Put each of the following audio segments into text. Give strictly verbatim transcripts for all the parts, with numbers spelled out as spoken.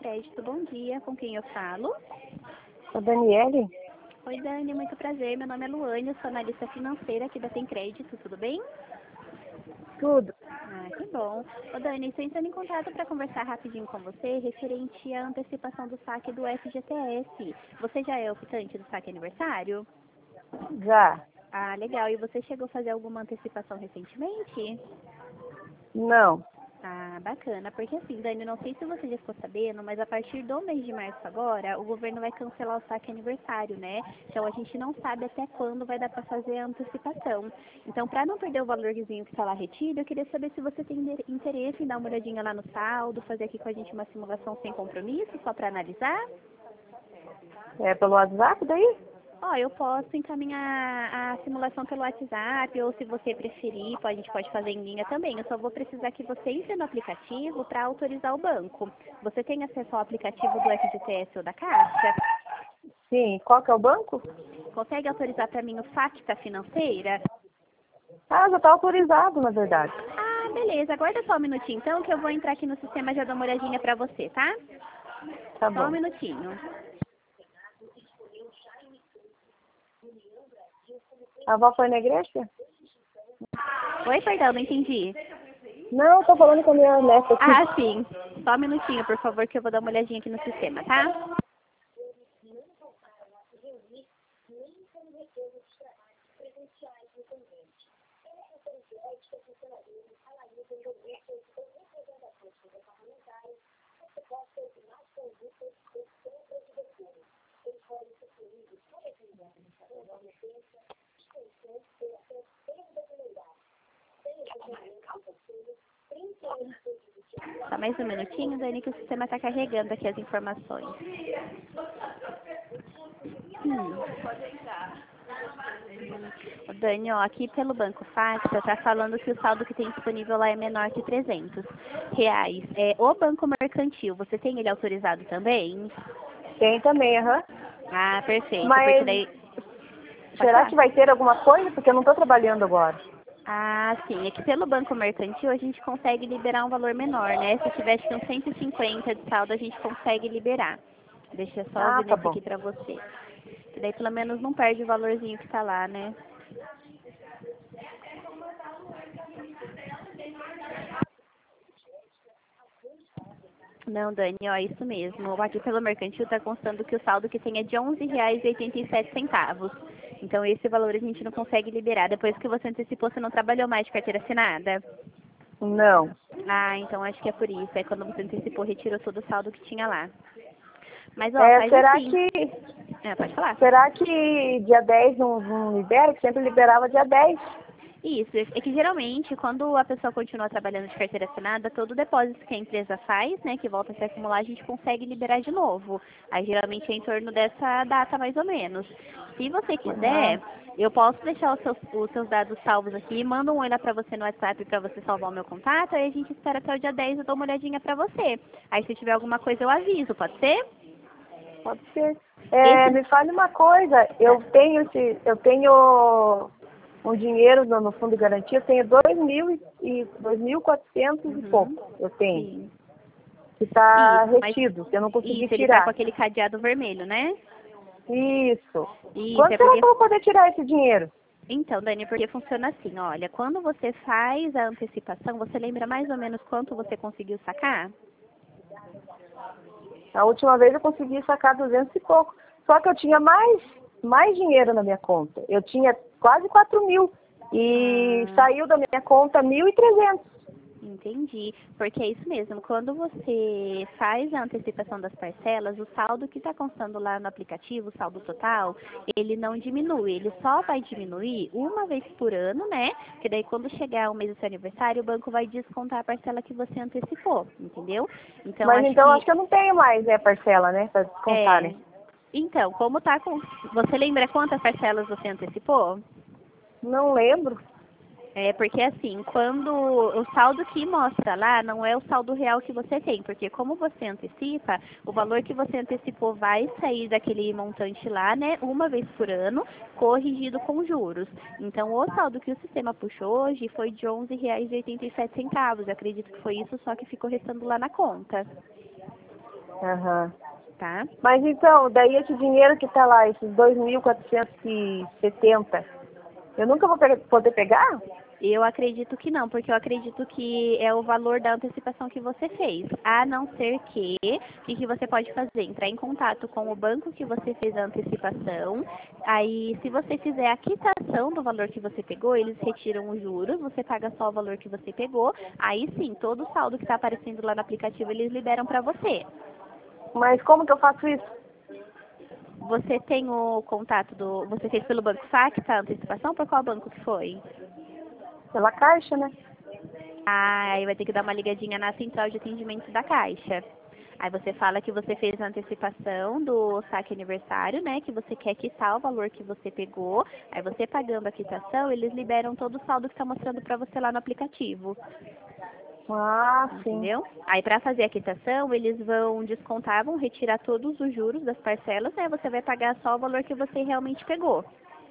Crédito, bom dia. Com quem eu falo? A Daniele? Oi, Dani, muito prazer. Meu nome é Luane, eu sou analista financeira aqui da Tem Crédito, tudo bem? Tudo. Ah, que bom. Ô, Dani, estou entrando em contato para conversar rapidinho com você referente à antecipação do saque do F G T S. Você já é optante do saque aniversário? Já. Ah, legal. E você chegou a fazer alguma antecipação recentemente? Não. Ah, bacana, porque assim, Dani, não sei se você já ficou sabendo, mas a partir do mês de março agora, o governo vai cancelar o saque aniversário, né? Então a gente não sabe até quando vai dar para fazer a antecipação. Então, para não perder o valorzinho que está lá retido, eu queria saber se você tem interesse em dar uma olhadinha lá no saldo, fazer aqui com a gente uma simulação sem compromisso, só para analisar. É pelo WhatsApp daí? Ó, eu posso encaminhar a simulação pelo WhatsApp, ou se você preferir, pode- a gente pode fazer em linha também. Eu só vou precisar que você entre no aplicativo para autorizar o banco. Você tem acesso ao aplicativo do F G T S ou da Caixa? Sim. Qual que é o banco? Consegue autorizar para mim o Facta Financeira? Ah, já está autorizado, na verdade. Ah, beleza. Aguarda só um minutinho, então, que eu vou entrar aqui no sistema e já dar uma olhadinha para você, tá? Tá Só um bom. minutinho. A avó foi na igreja? Oi, perdão, não entendi. Não, tô falando com a minha neta aqui. Ah, sim. Só um minutinho, por favor, que eu vou dar uma olhadinha aqui no sistema, tá? Só mais um minutinho, Dani, que o sistema está carregando aqui as informações. Hum. Ô, Dani, ó, aqui pelo Banco Facta tá falando que o saldo que tem disponível lá é menor que trezentos reais. É, o Banco Mercantil, você tem ele autorizado também? Tem também, aham. Ah, perfeito, porque Mas daí... Pode será falar. que vai ter alguma coisa? Porque eu não tô trabalhando agora. Ah, sim. É que pelo Banco Mercantil a gente consegue liberar um valor menor, né? Se tivesse com cento e cinquenta de saldo, a gente consegue liberar. Deixa eu só Ah, ver tá nesse bom. aqui pra você. Que daí pelo menos não perde o valorzinho que tá lá, né? Não, Dani, ó, isso mesmo. Aqui pelo Mercantil tá constando que o saldo que tem é de onze reais e oitenta e sete centavos. Então esse valor a gente não consegue liberar. Depois que você antecipou, você não trabalhou mais de carteira assinada? Não. Ah, então acho que é por isso. É quando você antecipou, retirou todo o saldo que tinha lá. Mas, ó, É, faz será assim. que É, pode falar. será que dia dez não, não libera? Que sempre liberava dia dez. Isso, é que geralmente, quando a pessoa continua trabalhando de carteira assinada, todo o depósito que a empresa faz, né, que volta a se acumular, a gente consegue liberar de novo. Aí, geralmente, é em torno dessa data, mais ou menos. Se você Ah, quiser, eu posso deixar os seus, os seus dados salvos aqui, mando um oi lá pra você no WhatsApp pra você salvar o meu contato, aí a gente espera até o dia dez e eu dou uma olhadinha pra você. Aí, se tiver alguma coisa, eu aviso, pode ser? pode ser. É, Esse... me fale uma coisa, eu tenho esse, eu tenho um dinheiro no, no fundo de garantia, eu tenho dois mil e dois mil quatrocentos e Uhum. pouco, eu tenho, Sim. que está Isso, mas retido, que eu não consegui isso, ele tá com tirar. aquele cadeado vermelho, né? Isso. Isso, Quando é será porque. que eu vou poder tirar esse dinheiro? Então, Dani, porque funciona assim, olha, quando você faz a antecipação, você lembra mais ou menos quanto você conseguiu sacar? A última vez eu consegui sacar duzentos e pouco. Só que eu tinha mais, mais dinheiro na minha conta. Eu tinha quase quatro mil. E Ah, saiu da minha conta mil e trezentos. entendi. Porque é isso mesmo, quando você faz a antecipação das parcelas, o saldo que está constando lá no aplicativo, o saldo total, ele não diminui, ele só vai diminuir uma vez por ano, né? Porque daí quando chegar o mês do seu aniversário, o banco vai descontar a parcela que você antecipou, entendeu? Então Mas acho então que acho que eu não tenho mais, né, parcela, né? Pra descontar, é. né? Então, como tá com. Você lembra quantas parcelas você antecipou? Não lembro. É porque assim, quando o saldo que mostra lá não é o saldo real que você tem, porque como você antecipa, o valor que você antecipou vai sair daquele montante lá, né, uma vez por ano, corrigido com juros. Então, o saldo que o sistema puxou hoje foi de onze reais e oitenta e sete centavos. Acredito que foi isso, só que ficou restando lá na conta. Aham. tá? Mas então, daí esse dinheiro que tá lá, esses dois mil quatrocentos e setenta, eu nunca vou pe- poder pegar? Eu acredito que não, porque eu acredito que é o valor da antecipação que você fez. A não ser que, o que, que você pode fazer? Entrar em contato com o banco que você fez a antecipação. Aí, se você fizer a quitação do valor que você pegou, eles retiram os juros, você paga só o valor que você pegou. Aí sim, todo o saldo que está aparecendo lá no aplicativo, eles liberam para você. Mas como que eu faço isso? Você tem o contato do... Você fez pelo Banco Facta a antecipação? Por qual banco que foi? Pela Caixa, né? Ah, aí vai ter que dar uma ligadinha na central de atendimento da Caixa. Aí você fala que você fez a antecipação do saque aniversário, né? Que você quer quitar o valor que você pegou. Aí você pagando a quitação, eles liberam todo o saldo que está mostrando para você lá no aplicativo. Ah, sim. Entendeu? Aí para fazer a quitação, eles vão descontar, vão retirar todos os juros das parcelas, né? Você vai pagar só o valor que você realmente pegou.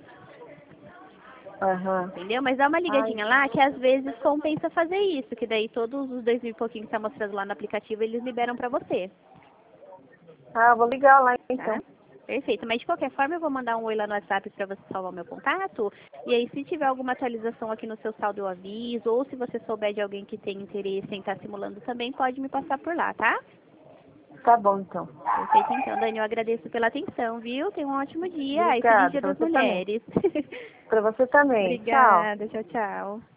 Aham. Entendeu? Mas dá uma Ai, ligadinha lá que às vezes compensa fazer isso, que daí todos os dois mil e pouquinho que tá mostrando lá no aplicativo, eles liberam pra você, ah, eu vou ligar lá tá? então. Perfeito. Mas de qualquer forma eu vou mandar um oi lá no WhatsApp pra você salvar o meu contato. E aí se tiver alguma atualização aqui no seu saldo eu aviso, ou se você souber de alguém que tem interesse em estar simulando também, pode me passar por lá, tá? Tá bom então. Perfeito então, Dani, eu agradeço pela atenção, viu? Tenha um ótimo dia e feliz Obrigada, Dia pra das você também. Mulheres. Pra você também. Tchau. Obrigada, tchau, tchau.